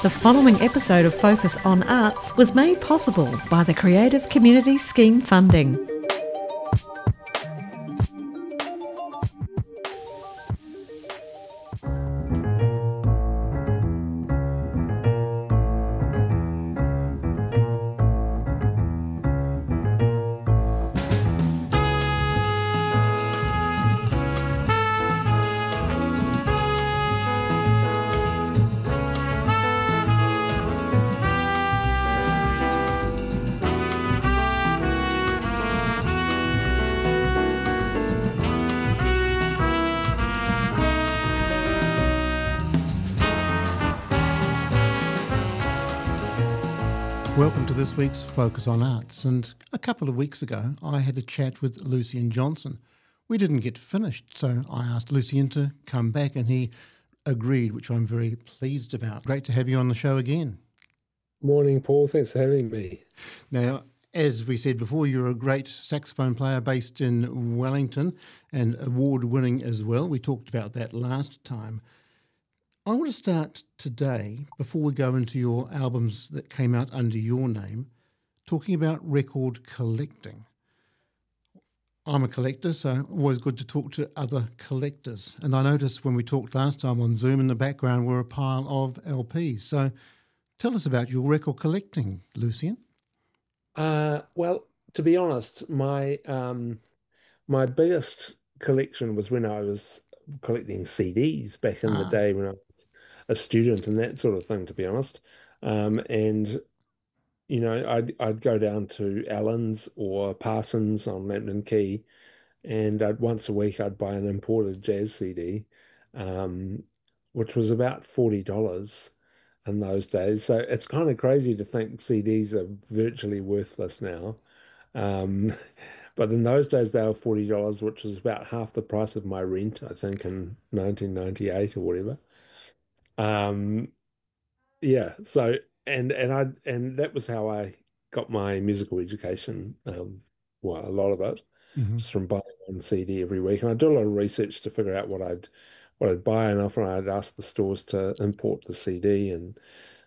The following episode of Focus on Arts was made possible by the Creative Community Scheme funding. Welcome to this week's Focus on Arts, and a couple of weeks ago I had a chat with Lucien Johnson. We didn't get finished, so I asked Lucien to come back and he agreed, which I'm very pleased about. Great to have you on the show again. Morning, Paul. Thanks for having me. Now, as we said before, you're a great saxophone player based in Wellington and award-winning as well. We talked about that last time. I want to start today, before we go into your albums that came out under your name, talking about record collecting. I'm a collector, so always good to talk to other collectors. And I noticed when we talked last time on Zoom, in the background were a pile of LPs. So tell us about your record collecting, Lucien. Well, to be honest, my biggest collection was when I was collecting CDs back in the day when I was a student and that sort of thing, to be honest. And you know, I'd go down to Allen's or Parsons on Lambton Quay, and once a week I'd buy an imported jazz CD, which was about $40 in those days. So it's kind of crazy to think CDs are virtually worthless now. But in those days, they were $40, which was about half the price of my rent, I think, in 1998 or whatever. Yeah. So and that was how I got my musical education. Well, a lot of it just from buying one CD every week, and I did a lot of research to figure out what I'd buy, and often I'd ask the stores to import the CD and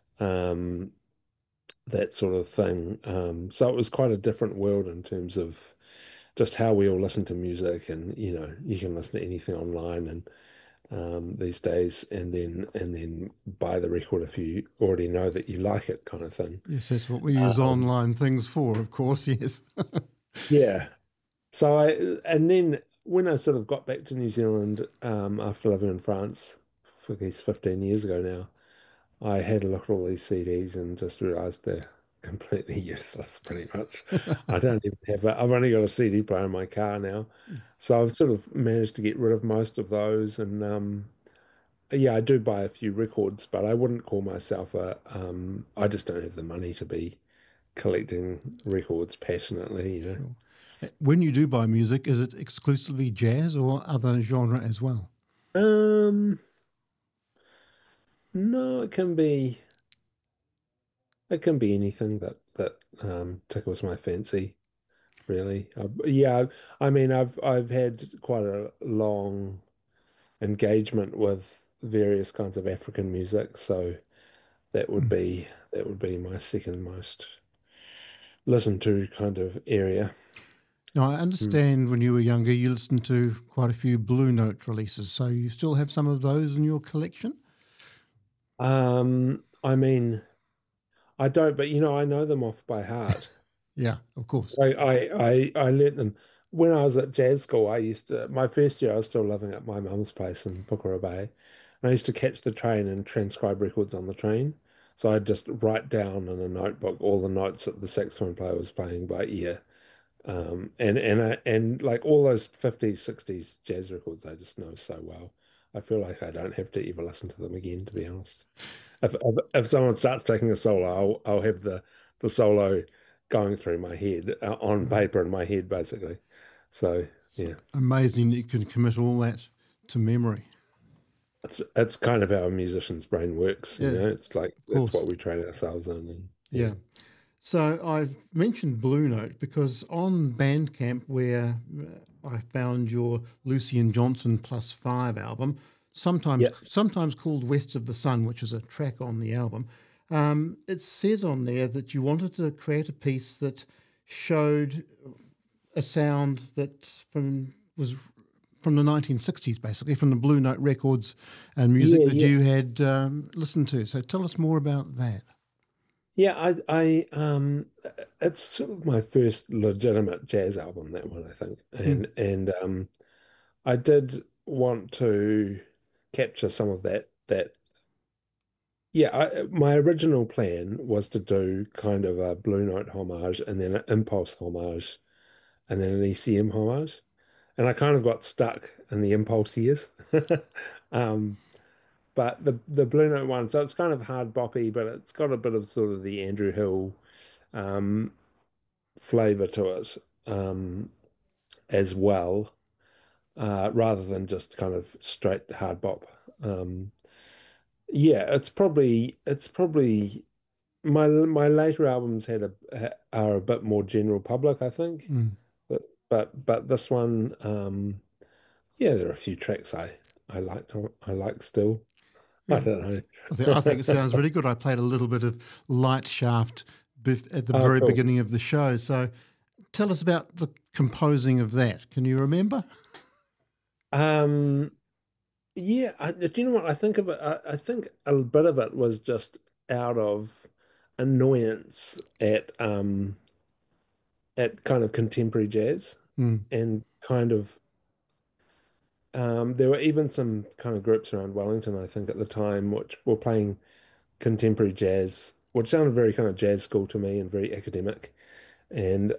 that sort of thing. So it was quite a different world in terms of just how we all listen to music, and you know, you can listen to anything online and these days, and then buy the record if you already know that you like it, kind of thing. Yes, that's what we use online things for, of course. Yes. Yeah. So and then when I sort of got back to New Zealand after living in France for these 15 years ago now, I had a look at all these CDs and just realized they're completely useless, pretty much. I don't even I've only got a CD player in my car now. So I've sort of managed to get rid of most of those. And yeah, I do buy a few records, but I wouldn't call myself I just don't have the money to be collecting records passionately, you know. Sure. When you do buy music, is it exclusively jazz or other genre as well? No, it can be anything that tickles my fancy, really. Yeah, I mean, I've had quite a long engagement with various kinds of African music, so that would be my second most listened to kind of area. Now, I understand when you were younger, you listened to quite a few Blue Note releases, so you still have some of those in your collection? I mean, I don't, but you know, I know them off by heart. Yeah, of course. I learnt them when I was at jazz school. My first year I was still living at my mum's place in Pukekohe Bay, and I used to catch the train and transcribe records on the train. So I'd just write down in a notebook all the notes that the saxophone player was playing by ear. And like all those 50s, 60s jazz records I just know so well. I feel like I don't have to ever listen to them again, to be honest. If someone starts taking a solo, I'll have the solo going through my head on paper in my head, basically. So yeah, Amazing that you can commit all that to memory. It's kind of how a musician's brain works. Yeah, you know, it's like it's what we train ourselves on. And, yeah. So I've mentioned Blue Note because on Bandcamp, where I found your Lucien Johnson +5 album, sometimes called West of the Sun, which is a track on the album, It says on there that you wanted to create a piece that showed a sound that was from the 1960s, basically, from the Blue Note records and music Yeah, that yeah, you had listened to. So tell us more about that. yeah. It's sort of my first legitimate jazz album, that one, I think, Mm, and I did want to capture some of that. Yeah, my original plan was to do kind of a Blue Note homage and then an Impulse homage and then an ECM homage. And I kind of got stuck in the Impulse years. Um, but the Blue Note one, so it's kind of hard boppy, but it's got a bit of sort of the Andrew Hill um, flavor to it as well, rather than just kind of straight hard bop. Um, yeah, it's probably my later albums are a bit more general public, I think. mm. But this one, yeah, there are a few tracks I like still. I Yeah, don't I think it know. sounds really good. I played a little bit of Light Shaft at the Oh, very cool. beginning of the show. So tell us about the composing of that. Can you remember? Um, yeah, do you know what I think of it? I think a bit of it was just out of annoyance at kind of contemporary jazz Mm. and kind of there were even some kind of groups around Wellington, I think, at the time, which were playing contemporary jazz, which sounded very kind of jazz school to me and very academic. And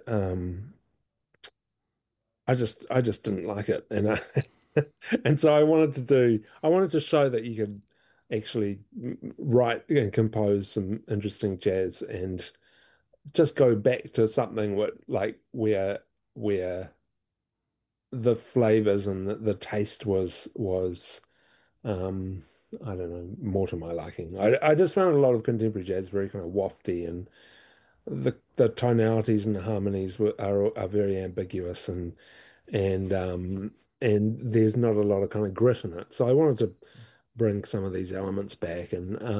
I just didn't like it, and so I wanted to show that you could actually write and compose some interesting jazz and just go back to something where the flavors and the taste was um I don't know, more to my liking. I just found a lot of contemporary jazz very kind of wafty, and the tonalities and the harmonies are very ambiguous, and there's not a lot of kind of grit in it. So I wanted to bring some of these elements back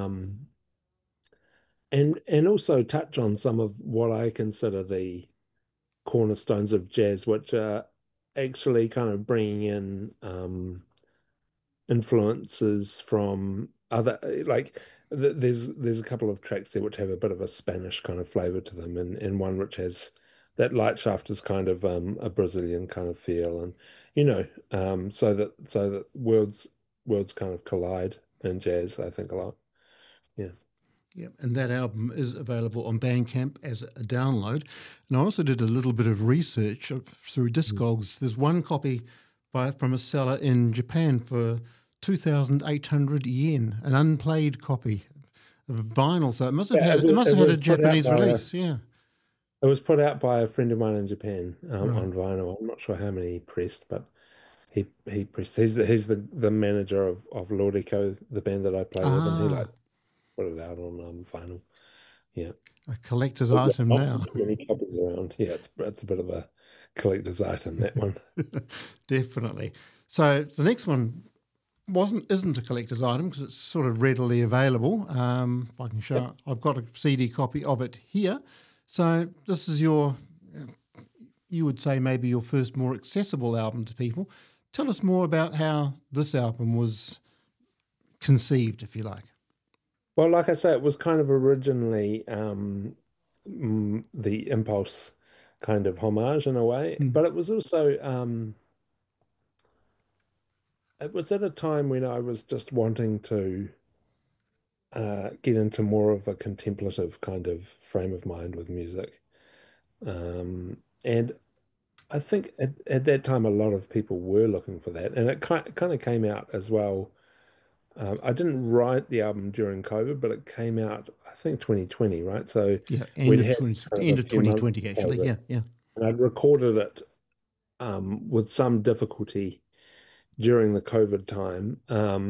and also touch on some of what I consider the cornerstones of jazz, which are actually kind of bringing in influences from other there's a couple of tracks there which have a bit of a Spanish kind of flavor to them, and one which has that light shaft is kind of a Brazilian kind of feel, and so that worlds kind of collide in jazz, I think, a lot. Yeah. Yeah, and that album is available on Bandcamp as a download. And I also did a little bit of research through Mm. Discogs. There's one copy from a seller in Japan for 2,800 yen, an unplayed copy of vinyl. So Yeah, it must it have had a was put out Japanese by a release. Yeah, it was put out by a friend of mine in Japan right. on vinyl. I'm not sure how many he pressed, but he pressed. He's the manager of Lordico, the band that I play with, and he Ah, like put it out on vinyl. Yeah, a collector's but yeah, item not now. many copies around. Yeah, it's a bit of a collector's item, that one. Definitely. So the next one isn't a collector's item because it's sort of readily available. If I can Yep. show, I've got a CD copy of it here. So this is your, you would say maybe your first more accessible album to people. Tell us more about how this album was conceived, if you like. Well, like I say, it was kind of originally the Impulse kind of homage in a way, Mm. but it was also it was at a time when I was just wanting to get into more of a contemplative kind of frame of mind with music. And I think at that time, a lot of people were looking for that. And it kind of came out as well. I didn't write the album during COVID, but it came out, I think, 2020, right? So Yeah, we'd had kind of a end of few months 2020, of actually. COVID, Yeah, yeah. and I'd recorded it with some difficulty during the COVID time.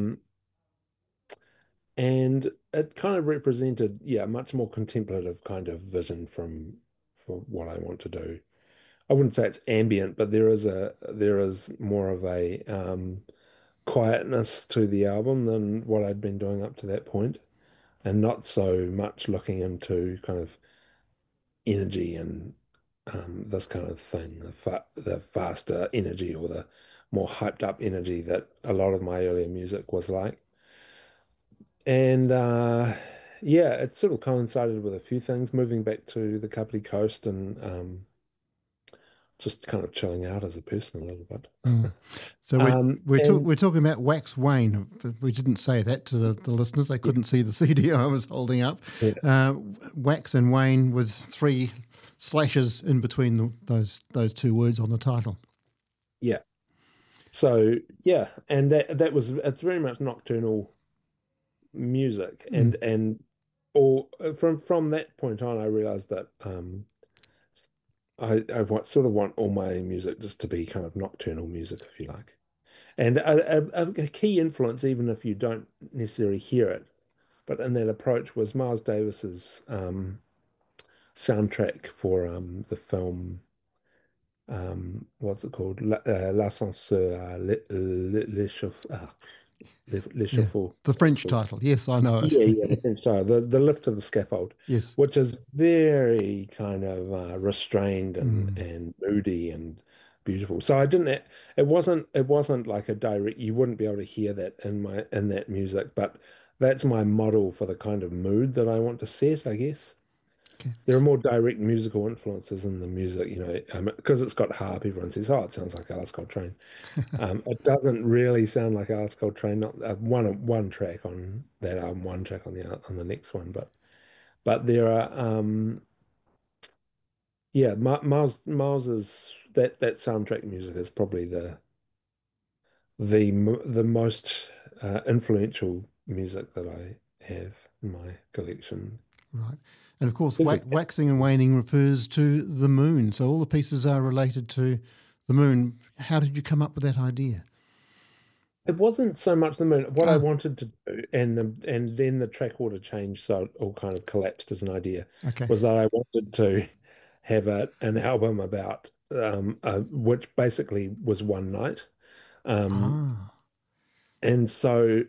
And it kind of represented, yeah, a much more contemplative kind of vision for what I want to do. I wouldn't say it's ambient, but there is more of a quietness to the album than what I'd been doing up to that point. and not so much looking into kind of energy and this kind of thing, the faster energy or the more hyped up energy that a lot of my earlier music was like. And yeah, it sort of coincided with a few things, moving back to the Kapiti Coast and just kind of chilling out as a person a little bit. Mm. So we're And we're talking about Wax Wayne. We didn't say that to the listeners; they yeah, couldn't see the CD I was holding up. yeah, Uh, Wax and Wayne was three slashes in between those two words on the title. yeah. So yeah, and that was it's very much nocturnal music, Mm. and or from that point on, I realized that sort of want all my music just to be kind of nocturnal music, if you like. And a key influence, even if you don't necessarily hear it, but in that approach was Miles Davis's soundtrack for the film, what's it called? L'ascenseur, Yeah, l'échafaud. the French title. Yes, I know it. Yeah, yeah, the French style, the lift to the scaffold, Yes. which is very kind of restrained Mm. and moody and beautiful. So I didn't. It wasn't like a direct. You wouldn't be able to hear that in that music, but that's my model for the kind of mood that I want to set, I guess. Okay. There are more direct musical influences in the music, because it's got harp. Everyone says, "Oh, it sounds like Alice Coltrane." It doesn't really sound like Alice Coltrane. Not one track on that album, one track on the next one, but there are yeah, Miles's that soundtrack music is probably the most influential music that I have in my collection. Right. And of course, waxing and waning refers to the moon. So all the pieces are related to the moon. How did you come up with that idea? It wasn't so much the moon. What I Oh, wanted to do, and then the track order changed, so it all kind of collapsed as an idea, okay. was that I wanted to have an album about which basically was one night. Um, Ah, and so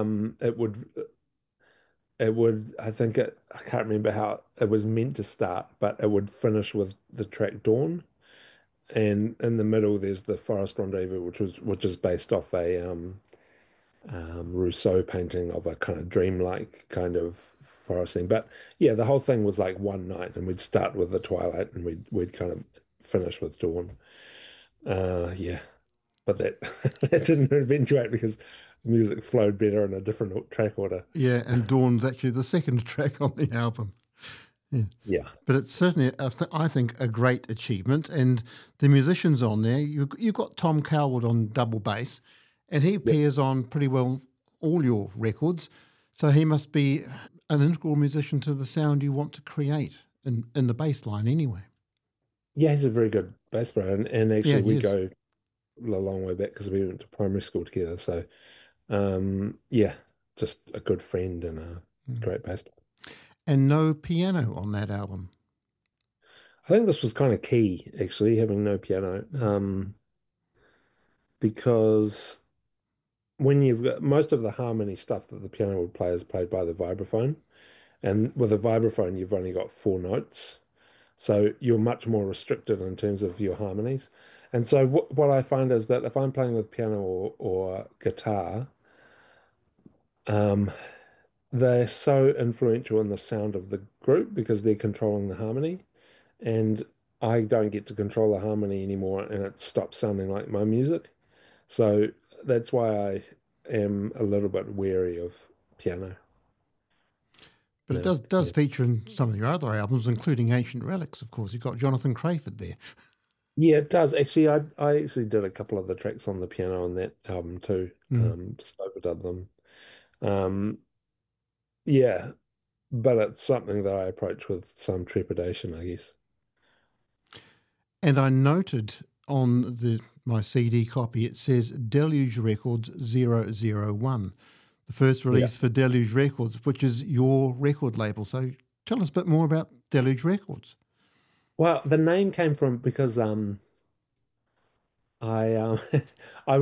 it would I can't remember how it was meant to start, but it would finish with the track Dawn. And in the middle there's the Forest Rendezvous, which is based off a Rousseau painting of a kind of dreamlike kind of forest thing. But yeah, the whole thing was like one night, and we'd start with the twilight, and we'd kind of finish with dawn. Yeah, but that that didn't eventuate because the music flowed better in a different track order. yeah. And Dawn's actually the second track on the album. Yeah. Yeah, But it's certainly, I think, a great achievement. And the musicians on there, you've got Tom Coward on double bass, and he yep. appears on pretty well all your records. So he must be an integral musician to the sound you want to create in the bass line anyway. Yeah, he's a very good bass player, and Yeah, actually he we is. go a long way back because we went to primary school together. So yeah, just a good friend and a Mm. great bass player. And no piano on that album. I think this was kind of key, actually, having no piano, Mm. because when you've got most of the harmony stuff that the piano would play is played by the vibraphone, and with a vibraphone, you've only got four notes, so you're much more restricted in terms of your harmonies. And so what I find is that if I'm playing with piano or guitar, um, they're so influential in the sound of the group because they're controlling the harmony. And I don't get to control the harmony anymore, and it stops sounding like my music. So that's why I am a little bit wary of piano But it now. does Yeah, feature in some of your other albums, including Ancient Relics, of course. You've got Jonathan Crayford there. yeah, it does actually. I actually did a couple of the tracks on the piano on that album too. Mm. Just overdubbed them. Um, yeah, but it's something that I approach with some trepidation, I guess. And I noted on my CD copy, it says Deluge Records 001, the first Yeah. release for Deluge Records, which is your record label. So tell us a bit more about Deluge Records. Well, the name came from because I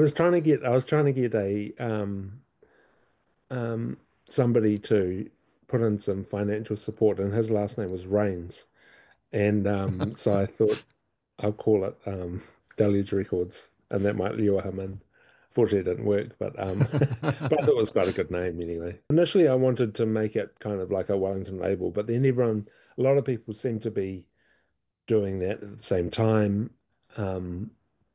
I was trying to get a somebody to put in some financial support, and his last name was Rains. And so I thought I'll call it Deluge Records, and that might lure him in. Fortunately, it didn't work, but but I thought it was quite a good name anyway. Initially, I wanted to make it kind of like a Wellington label, but then a lot of people seem to be doing that at the same time, um,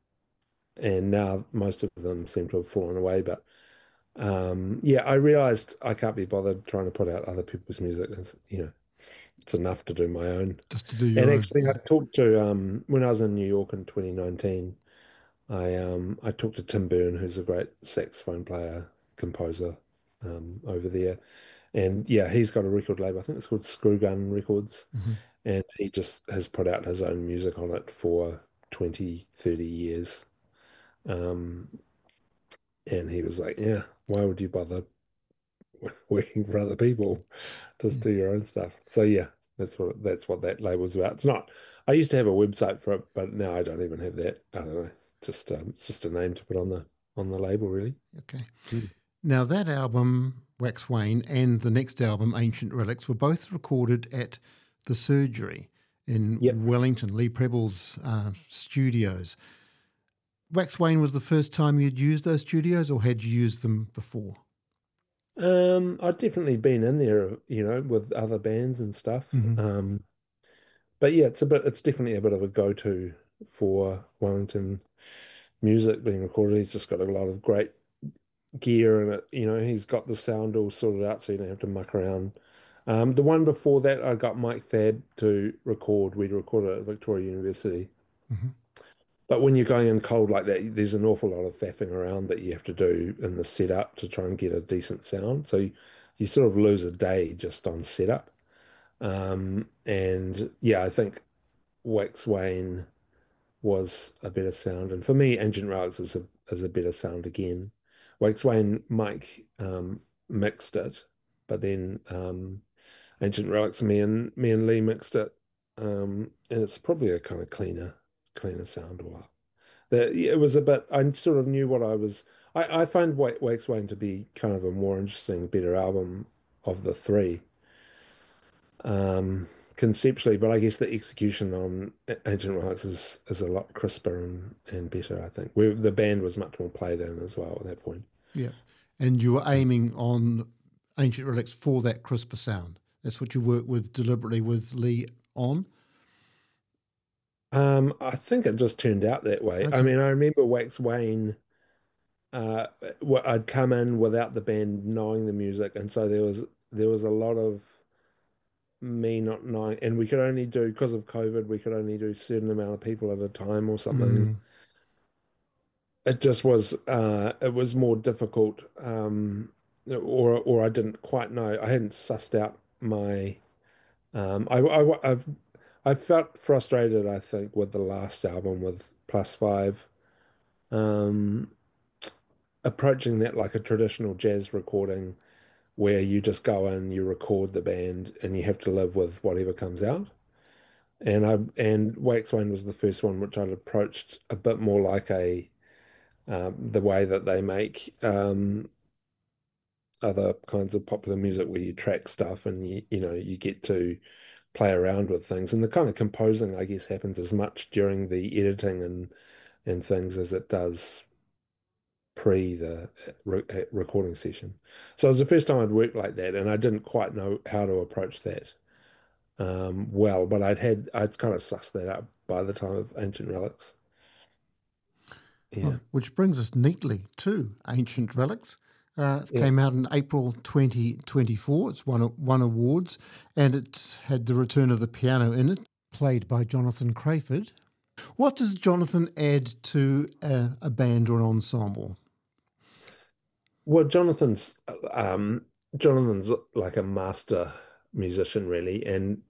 and now most of them seem to have fallen away. But yeah, I realized I can't be bothered trying to put out other people's music. It's enough to do my own. Just to do And your own. actually, I Yeah. talked to when I was in New York in 2019. I talked to Tim Byrne, who's a great saxophone player, composer over there, and yeah, he's got a record label. I think it's called Screwgun Records, Mhm. and he just has put out his own music on it for 20, 30 years. Um, and he was like, "Yeah, why would you bother working for other people? Just Yeah. do your own stuff." So yeah, that's what that label's about. It's not. I used to have a website for it, but now I don't even have that. I don't know. Just it's just a name to put on the label, really. Okay. Mm. Now, that album, Wax Wayne, and the next album, Ancient Relics, were both recorded at the Surgery in Yep. Wellington, Lee Preble's studios. Wax Wayne was the first time you'd used those studios, or had you used them before? I've definitely been in there, with other bands and stuff. Hmm. But yeah, it's definitely a bit of a go-to for Wellington music being recorded. He's just got a lot of great gear in it. He's got the sound all sorted out so you don't have to muck around. The one before that, I got Mike Fab to record. We'd recorded at Victoria University. Hmm. But when you're going in cold like that, there's an awful lot of faffing around that you have to do in the setup to try and get a decent sound. So you sort of lose a day just on setup. And yeah, I think Wax Wayne was a better sound. And for me, Ancient Relics is a better sound again. Wax Wayne, Mike mixed it, but then Ancient Relics, me and Lee mixed it. And it's probably a kind of cleaner sound. It was a bit. I sort of knew what I was. I find Wax Wayne to be kind of a more interesting, better album of the three, um, conceptually. But I guess the execution on Ancient Relics is a lot crisper and better. I think the band was much more played in as well at that point. Yeah. And you were aiming on Ancient Relics for that crisper sound. That's what you worked with deliberately with Lee on? I think it just turned out that way. I Okay. mean, I remember Wax Wayne. I'd come in without the band knowing the music, and so there was a lot of me not knowing, and we could only do because of COVID, we could only do a certain amount of people at a time or something. Mm. It was more difficult, or I didn't quite know. I hadn't sussed out my. I felt frustrated, I think, with the last album with Plus Five, um, approaching that like a traditional jazz recording where you just go in, you record the band, and you have to live with whatever comes out. And Wax Wayne was the first one which I'd approached a bit more like the way that they make other kinds of popular music where you track stuff and you get to play around with things. And the kind of composing, I guess, happens as much during the editing and things as it does pre the recording session. So it was the first time I'd worked like that, and I didn't quite know how to approach that well, but I'd kind of sussed that out by the time of Ancient Relics. Yeah. Well, which brings us neatly to Ancient Relics. It Yeah. came out in April 2024. It's won awards, and it's had the return of the piano in it, played by Jonathan Crayford. What does Jonathan add to a band or an ensemble? Well, Jonathan's like a master musician, really, and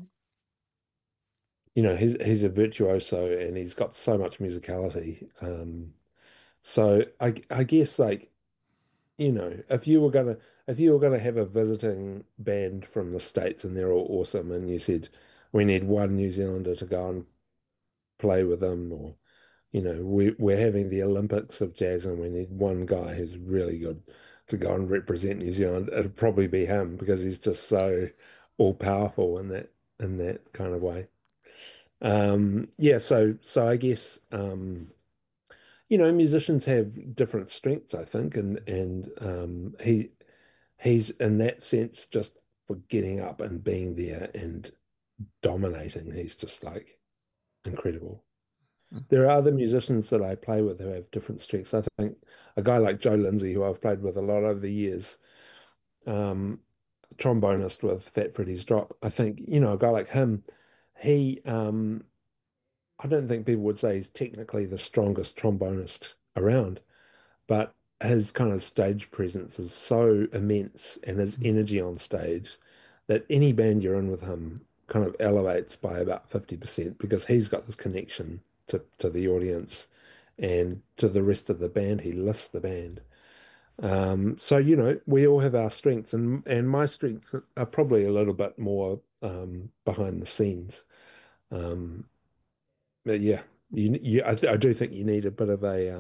he's a virtuoso, and he's got so much musicality. So I guess, like, if you were gonna have a visiting band from the States and they're all awesome, and you said we need one New Zealander to go and play with them, or we're having the Olympics of jazz and we need one guy who's really good. to go and represent New Zealand, it'd probably be him because he's just so all powerful in that kind of way. Yeah, so I guess musicians have different strengths, I think, and he's in that sense just for getting up and being there and dominating. He's just like incredible. There are other musicians that I play with who have different strengths. I think a guy like Joe Lindsay, who I've played with a lot over the years, um, trombonist with Fat Freddy's Drop. I think, a guy like him, he, I don't think people would say he's technically the strongest trombonist around, but his kind of stage presence is so immense and his energy on stage that any band you're in with him kind of elevates by about 50% because he's got this connection to the audience and to the rest of the band. He lifts the band. So, we all have our strengths, and my strengths are probably a little bit more behind the scenes. Um, but yeah, I do think you need a bit of a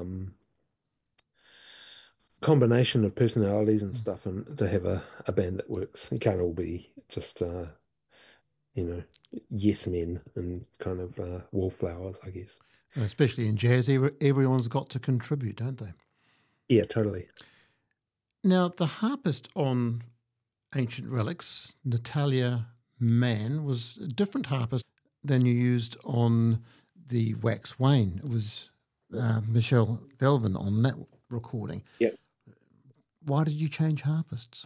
combination of personalities and stuff, and to have a band that works. You can't all be just you know, yes men and kind of wallflowers, I guess. Especially in jazz, everyone's got to contribute, don't they? Yeah, totally. Now, the harpist on Ancient Relics, Natalia Mann, was a different harpist than you used on the Wax Wayne. It was Michelle Belvin on that recording. Yeah. Why did you change harpists?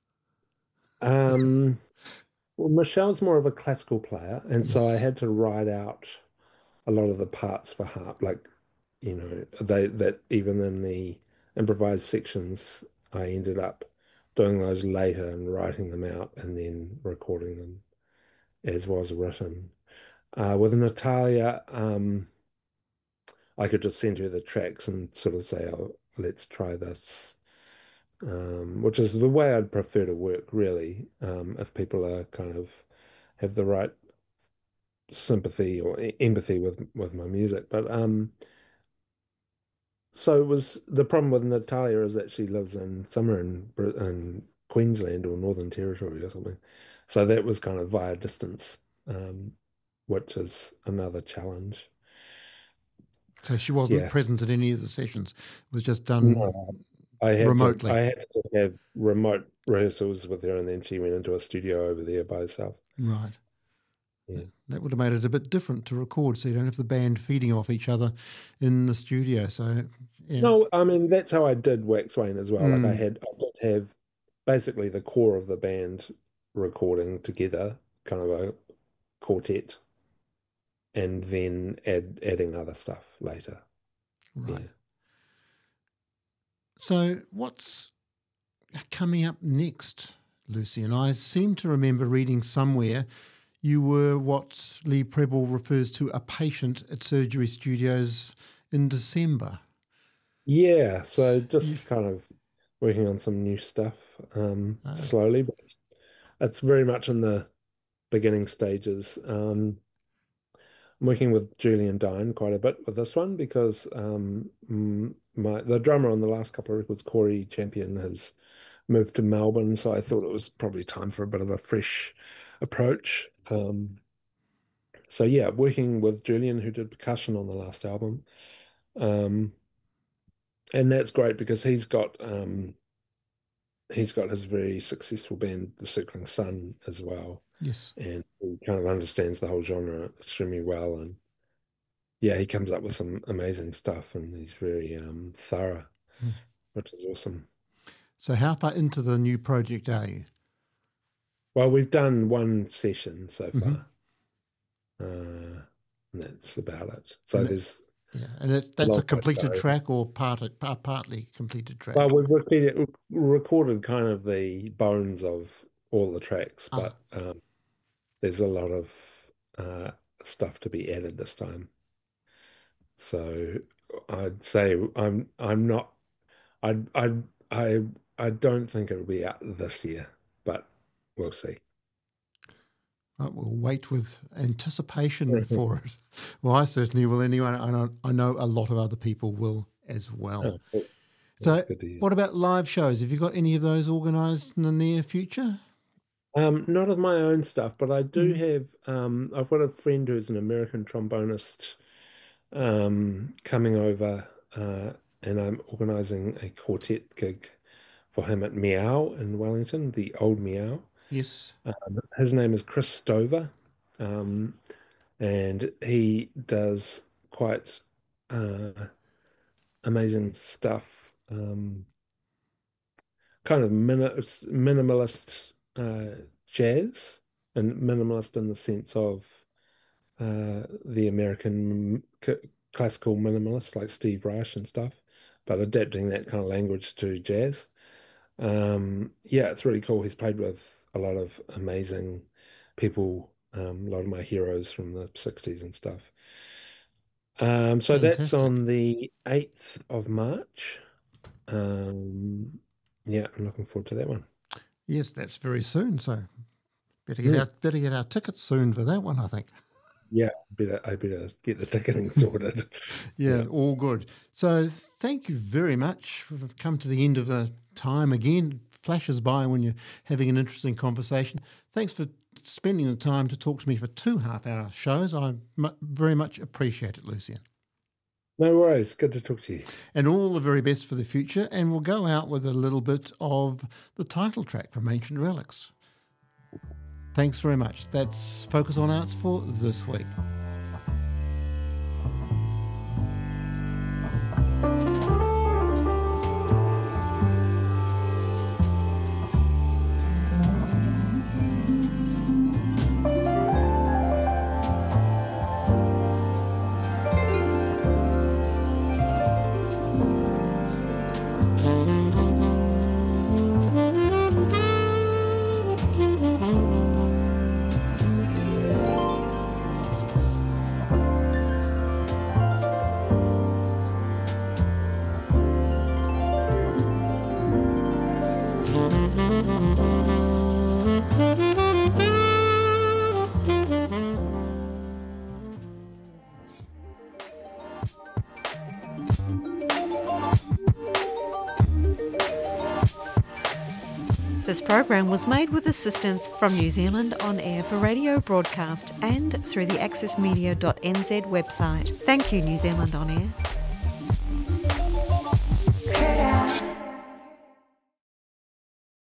Well, Michelle's more of a classical player, and so I had to write out a lot of the parts for harp, like, that even in the improvised sections, I ended up doing those later and writing them out and then recording them as was written. With Natalia, I could just send her the tracks and sort of say, "Oh, let's try this," which is the way I'd prefer to work, really, if people are kind of have the right sympathy or empathy with my music. But so it was the problem with Natalia is that she lives in somewhere in Queensland or Northern Territory or something. So that was kind of via distance, which is another challenge. So she wasn't present at any of the sessions. It was just done remotely. I had to just have remote rehearsals with her, and then she went into a studio over there by herself. Right. Yeah. That would have made it a bit different to record, so you don't have the band feeding off each other in the studio. So, yeah. No, I mean, that's how I did Wax Wayne as well. Like I did have basically the core of the band recording together, kind of a quartet, and then adding other stuff later. Right. Yeah. So what's coming up next, Lucy? And I seem to remember reading somewhere you were what Lee Preble refers to a patient at Surgery Studios in December. Yeah, so just kind of working on some new stuff slowly, but it's very much in the beginning stages. I'm working with Julian Dine quite a bit with this one because the drummer on the last couple of records, Corey Champion, has moved to Melbourne, so I thought it was probably time for a bit of a fresh approach. So yeah, working with Julian, who did percussion on the last album. And that's great because he's got his very successful band, The Circling Sun, as well. Yes. And he kind of understands the whole genre extremely well. And yeah, he comes up with some amazing stuff, and he's very thorough, which is awesome. So how far into the new project are you? Well, we've done one session so far. And that's about it. So and that's a completed track or partly completed track? Well, we've recorded kind of the bones of all the tracks, but there's a lot of stuff to be added this time. So I'd say I'm not. I don't think it'll be out this year, but we'll see. Right, we'll wait with anticipation for it. Well, I certainly will anyway. I know a lot of other people will as well. Oh, cool. So That's good to hear. what about live shows? Have you got any of those organised in the near future? Not of my own stuff, but I do Mm. have. I've got a friend who's an American trombonist coming over, and I'm organising a quartet gig for him at Meow in Wellington, the old Meow. Yes. His name is Chris Stover, um, and he does quite uh, amazing stuff, kind of minimalist jazz, and minimalist in the sense of the American classical minimalists like Steve Reich and stuff, but adapting that kind of language to jazz. Yeah, it's really cool. He's played with a lot of amazing people, a lot of my heroes from the 60s and stuff. So that's Fantastic. on the 8th of March. Um, yeah, I'm looking forward to that one. Yes, that's very soon. So better get our tickets soon for that one, I think. Yeah, I better get the ticketing sorted. Yeah, all good. So thank you very much. We've come to the end of the time again. Flashes by when you're having an interesting conversation. Thanks for spending the time to talk to me for 2 half-hour shows. I very much appreciate it, Lucian. No worries. Good to talk to you. And all the very best for the future. And we'll go out with a little bit of the title track from Ancient Relics. Thanks very much. That's Focus on Arts for this week. This program was made with assistance from New Zealand On Air for radio broadcast and through the accessmedia.nz website. Thank you, New Zealand On Air.